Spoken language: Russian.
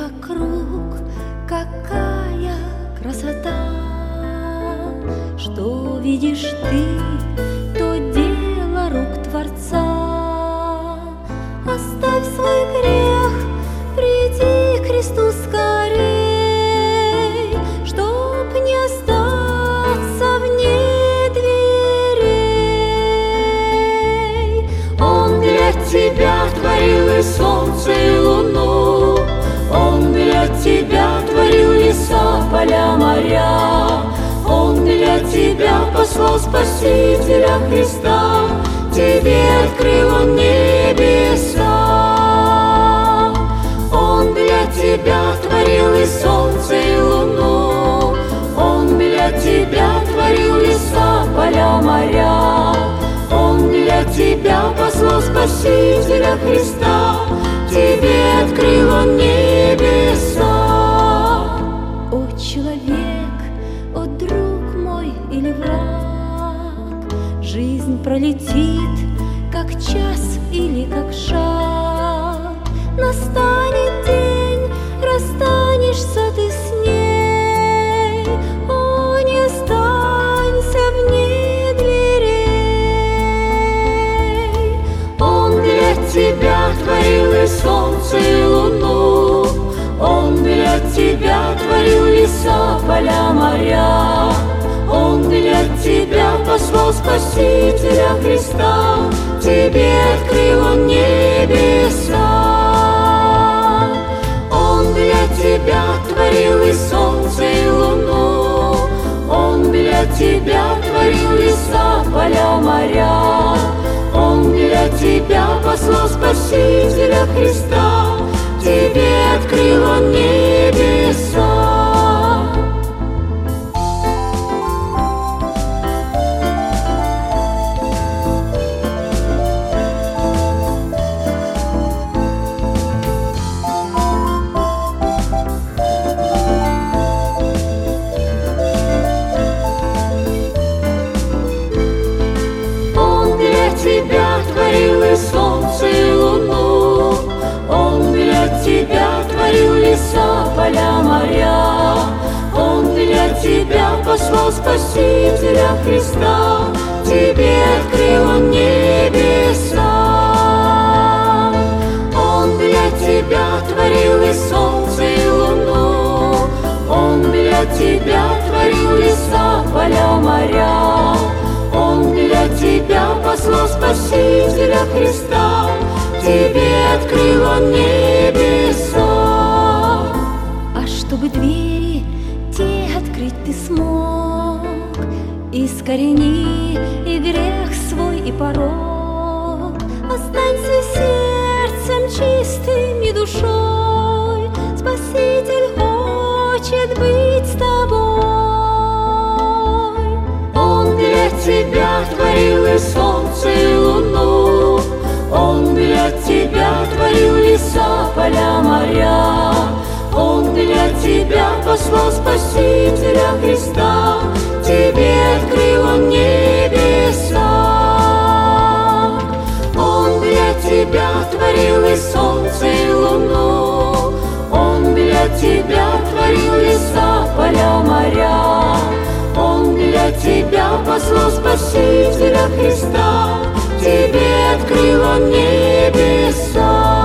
вокруг какая красота! Что видишь ты, то дело рук Творца. Оставь свой грех, приди к Христу скорей, чтоб не остаться вне дверей. Он для тебя творил и солнце, и луну, Он для тебя творил леса, поля, моря. Он для тебя послал Спасителя Христа, тебе открыл Он небеса. Он для тебя творил и солнце, и луну, Он для тебя творил леса, поля, моря. Он для тебя послал Спасителя Христа, тебе открыл Он небеса. О, человек, о, друг мой или враг, жизнь пролетит, как час или как шаг. Настанет день, расстанешься ты с ней. О, не останься вне дверей. Он для тебя творил и солнце, и луну, Он для тебя творил леса, поля, моря. Он для тебя послал Спасителя Христа, тебе открыл Он небеса. Он для тебя творил и солнце, и луну, Он для тебя творил леса, поля, моря. Он для тебя послал Спасителя Христа, тебе открыл Он небеса. Он для тебя творил и солнце, и луну, Он для тебя творил леса, поля, моря. Он для тебя послал Спасителя Христа, тебе открыл Он небеса. Он для тебя творил и солнце, и луну, Он для тебя творил леса, поля, моря. Он для тебя послал Спасителя Христа, тебе открыл Он небеса. А чтобы двери те открыть ты смог, искорени и грех свой, и порок. Останься сердцем чистым и душой, Спаситель хочет быть с тобой. Он для тебя творил и солнце, и луну, Он для тебя творил леса, поля, моря. Он для тебя послал Спасителя Христа, тебе открыл Он небеса. Он для тебя творил и солнце, и луну, Он для тебя творил леса, поля, моря. Он для тебя послал Спасителя Христа, тебе открыл Он небеса.